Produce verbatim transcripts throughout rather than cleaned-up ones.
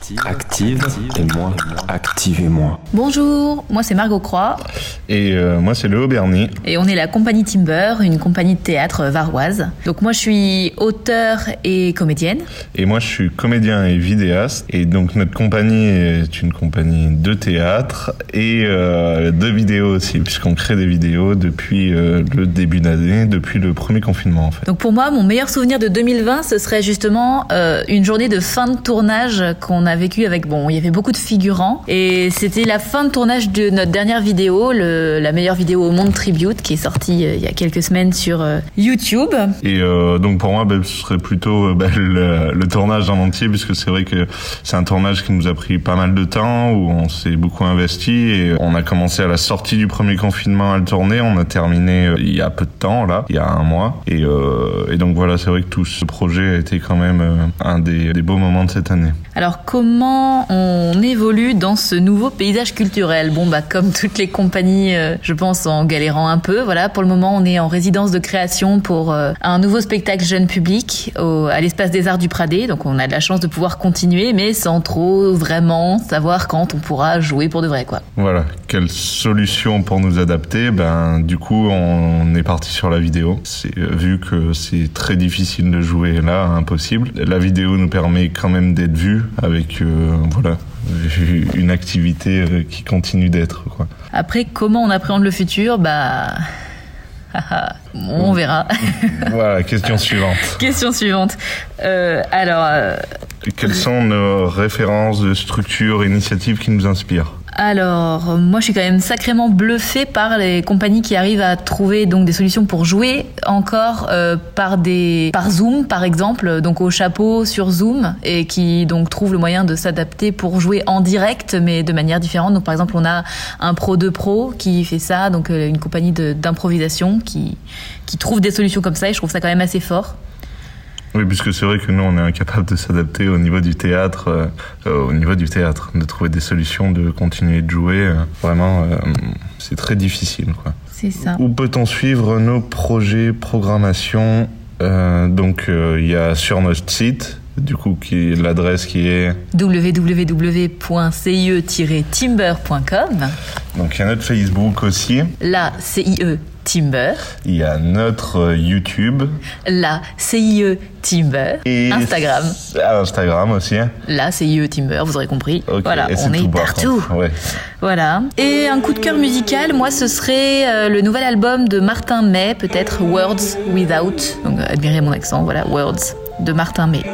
Active et moi, activez-moi. Bonjour, moi c'est Margot Croix. Et euh, moi c'est Léo Berny. Et on est la compagnie Timber, une compagnie de théâtre varoise. Donc moi je suis auteure et comédienne. Et moi je suis comédien et vidéaste. Et donc notre compagnie est une compagnie de théâtre et euh, de vidéos aussi, puisqu'on crée des vidéos depuis euh, le début d'année, depuis le premier confinement en fait. Donc pour moi, mon meilleur souvenir de deux mille vingt, ce serait justement euh, une journée de fin de tournage qu'on a vécu avec, bon, il y avait beaucoup de figurants. Et c'était la fin de tournage de notre dernière vidéo, le, la meilleure vidéo au monde Tribute, qui est sortie euh, il y a quelques semaines sur euh, YouTube. Et euh, donc pour moi, bah, ce serait plutôt bah, le, le tournage en entier, puisque c'est vrai que c'est un tournage qui nous a pris pas mal de temps, où on s'est beaucoup investi et on a commencé à la sortie du premier confinement à le tourner. On a terminé euh, il y a peu de temps, là, il y a un mois. Et, euh, et donc voilà, c'est vrai que tout ce projet a été quand même euh, un des, des beaux moments de cette année. Alors comment on évolue dans ce nouveau paysage culturel ? Bon bah comme toutes les compagnies, euh, je pense en galérant un peu. Voilà, pour le moment on est en résidence de création pour euh, un nouveau spectacle jeune public au, à l'Espace des Arts du Pradé. Donc on a de la chance de pouvoir continuer, mais sans trop vraiment savoir quand on pourra jouer pour de vrai, quoi. Voilà, quelle solution pour nous adapter ? Ben du coup on est parti sur la vidéo. C'est, euh, vu que c'est très difficile de jouer là, impossible. La vidéo nous permet quand même d'être vus avec euh, voilà une activité euh, qui continue d'être, quoi. Après, comment on appréhende le futur ? Bah on verra. Voilà, question suivante. Question suivante. Euh, alors, euh... quelles sont nos références de structures, initiatives qui nous inspirent ? Alors, moi, je suis quand même sacrément bluffée par les compagnies qui arrivent à trouver donc des solutions pour jouer encore euh, par des par Zoom, par exemple, donc au chapeau sur Zoom, et qui donc trouvent le moyen de s'adapter pour jouer en direct, mais de manière différente. Donc, par exemple, on a un Pro deux Pro qui fait ça, donc euh, une compagnie de, d'improvisation qui qui trouve des solutions comme ça, et je trouve ça quand même assez fort. Oui, puisque c'est vrai que nous, on est incapable de s'adapter au niveau du théâtre, euh, au niveau du théâtre, de trouver des solutions, de continuer de jouer. Euh, vraiment, euh, c'est très difficile, quoi. C'est ça. Où peut-on suivre nos projets, programmation ? euh, Donc, il euh, y a sur notre site, du coup, qui est l'adresse qui est w w w point c i e tiret timber point com. Donc, il y a notre Facebook aussi. La C I E Timber. Il y a notre euh, YouTube. La C I E Timber. Et Instagram. Instagram aussi. La C I E Timber, vous aurez compris. Okay. Voilà, et on est partout. Ouais. Voilà. Et un coup de cœur musical, moi, ce serait euh, le nouvel album de Martin May, peut-être Words Without. Donc, euh, admirez mon accent, voilà, Words de Martin May.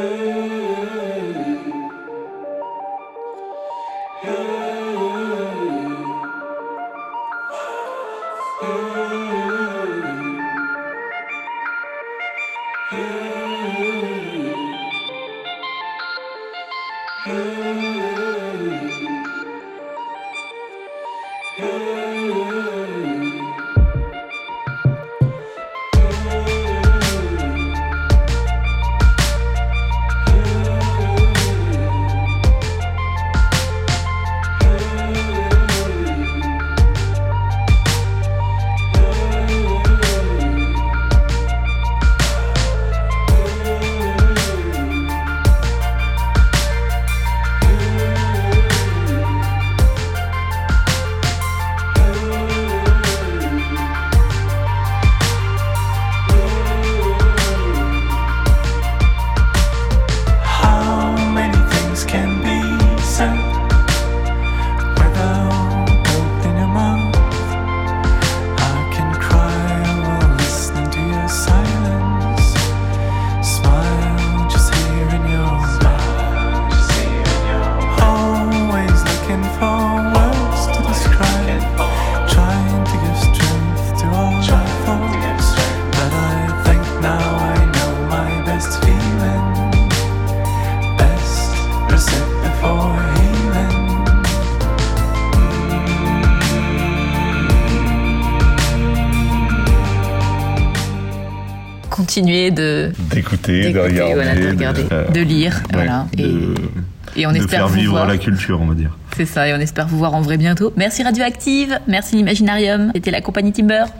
Continuer de d'écouter, d'écouter, de regarder, voilà, de, regarder, de, de lire, ouais, voilà, de, et, et on de espère faire vous vivre voir. la culture, on va dire. C'est ça, et on espère vous voir en vrai bientôt. Merci Radioactive, merci l'Imaginarium, c'était la compagnie Timber.